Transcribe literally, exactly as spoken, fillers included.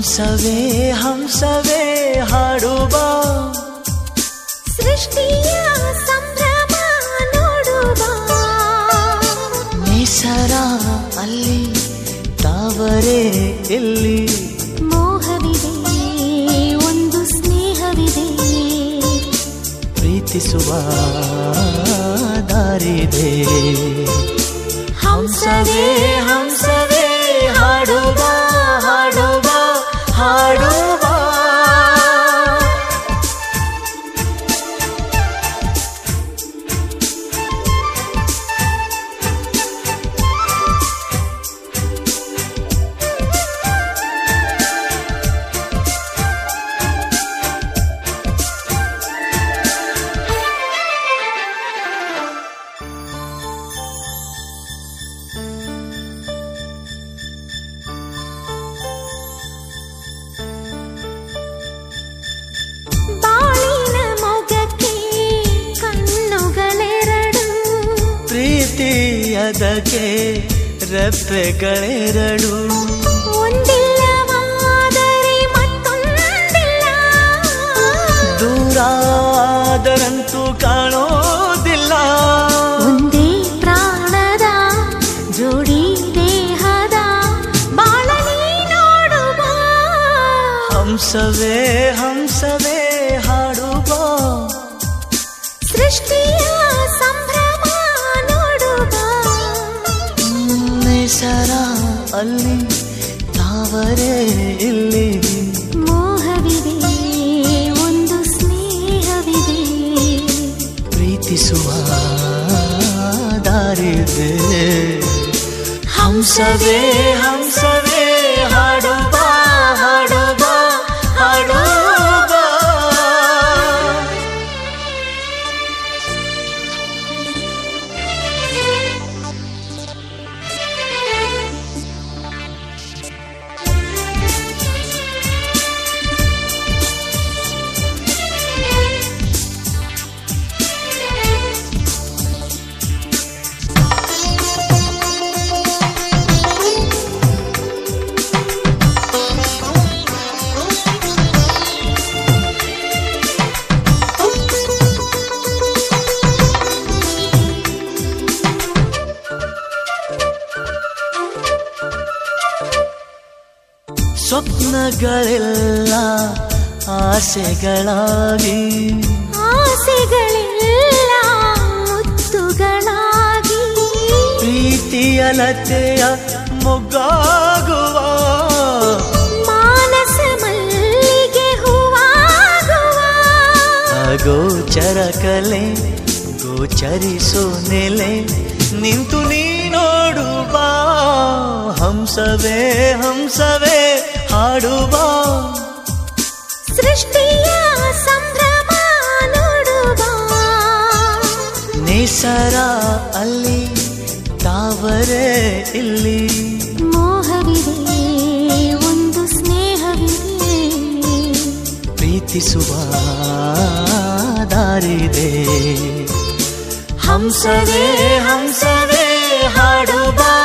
ಹಂಸವೇ ಹಂಸವೇ ಹಾಡುವ ಸೃಷ್ಟಿಯ ಸಂಭ್ರಮ ನೋಡುವ ನಿಸರ ಅಲ್ಲಿ ತಾವರೆ ಇಲ್ಲಿ ಮೋಹವಿದೆ ಒಂದು ಸ್ನೇಹವಿದೆ ಪ್ರೀತಿಸುವ ದಾರಿದೆ ಹಂಸವೇ ಹಂಸವೇ ಹಾಡುವ ಹಾಡುವ ಹಾಡುವ ಪ್ರೀತಿಯದಕ್ಕೆ ರೆಪ್ಪೆಗಳೆರಡು ಒಂದಿಲ್ಲವಾದರೆ ಮತ್ತೊಂದಿಲ್ಲ ದೂರಾದರಂತೂ ಕಾಣೋದಿಲ್ಲ ಒಂದೇ ಪ್ರಾಣದ ಜೋಡಿ ದೇಹದ ಬಾಳಲಿ ನೋಡುವ ಹಂಸವೇ ಹಂಸವೇ ಹಾಡುವ ಸೃಷ್ಟಿಯ ಸಂಭ್ರಮ ನೋಡುವ ನಿಸರ ಅಲ್ಲಿ ತಾವರೆ ಇಲ್ಲಿ ಮೋಹವಿದೆ ಒಂದು ಸ್ನೇಹವಿದೆ ಪ್ರೀತಿಸುವ ದಾರಿದೆ ಹಂಸವೇ ಹಂಸವೇ ಹಾಡುವ ಹಾಡುವ ಹಾಡುವ ಸ್ವಪ್ನಗಳೆಲ್ಲ ಆಸೆಗಳಾಗಿ ಆಸೆಗಳೆಲ್ಲ ಮುತ್ತುಗಳಾಗಿ ಪ್ರೀತಿಯ ಲತೆಯ ಮೊಗ್ಗಾಗುವ ಮಾನಸ ಮಲ್ಲಿಗೆ ಹೂವಾಗುವ ಅಗೋಚರ ಕಲೆ ಗೋಚರಿಸೋ ನೆಲೆ ನಿಂತು ನೀ ನೋಡುವ ಹಂಸವೇ ಹಂಸವೇ ಹಾಡುವ ಸೃಷ್ಟಿಯ ಸಂಭ್ರಮ ನೋಡುವ ನಿಸರ ಅಲ್ಲಿ ತಾವರೆ ಇಲ್ಲಿ ಮೋಹವಿದೆ ಒಂದು ಸ್ನೇಹವಿದೆ ಪ್ರೀತಿಸುವ ದಾರಿದೆ ಹಂಸವೇ ಹಂಸವೇ ಹಾಡುವ